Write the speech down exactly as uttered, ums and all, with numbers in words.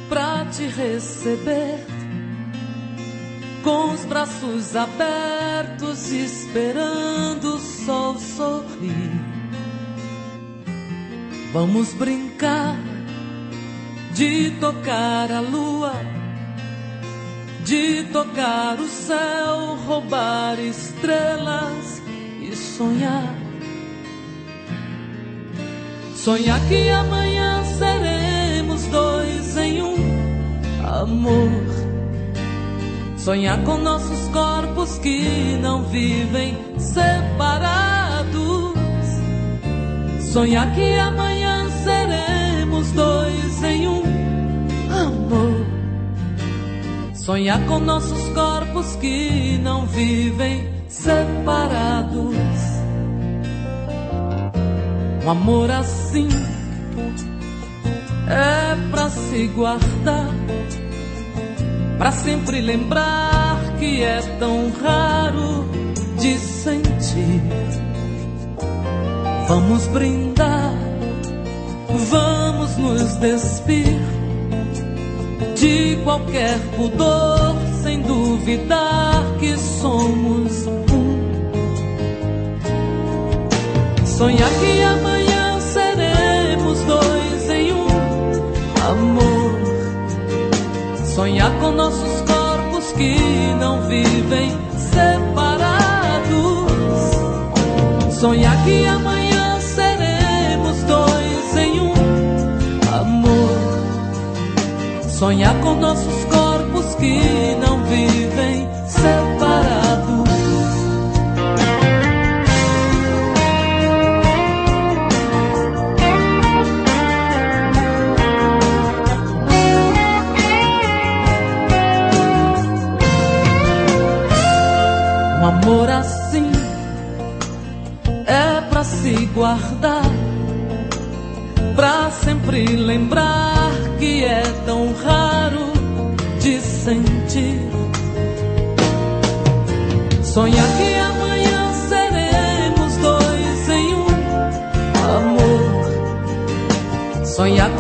pra te receber, com os braços abertos, esperando o sol sorrir. Vamos brincar de tocar a lua, de tocar o céu, roubar estrelas e sonhar. Sonhar que amanhã seremos dois em um, amor. Sonhar com nossos corpos que não vivem separados. Sonhar que amanhã seremos dois em um, amor. Sonhar com nossos corpos que não vivem separados. Um amor assim é pra se guardar, pra sempre lembrar que é tão raro de sentir. Vamos brindar, vamos nos despir de qualquer pudor, sem duvidar que somos um. Sonhar que amanhã seremos dois em um, amor. Sonhar com nossos corpos que não vivem separados. Sonhar que amanhã seremos dois em um, amor. Sonhar com nossos corpos que não vivem separados. Um amor assim é pra se guardar, pra sempre lembrar que é tão raro de sentir. Sonhar que amanhã seremos dois em um, amor. Sonhar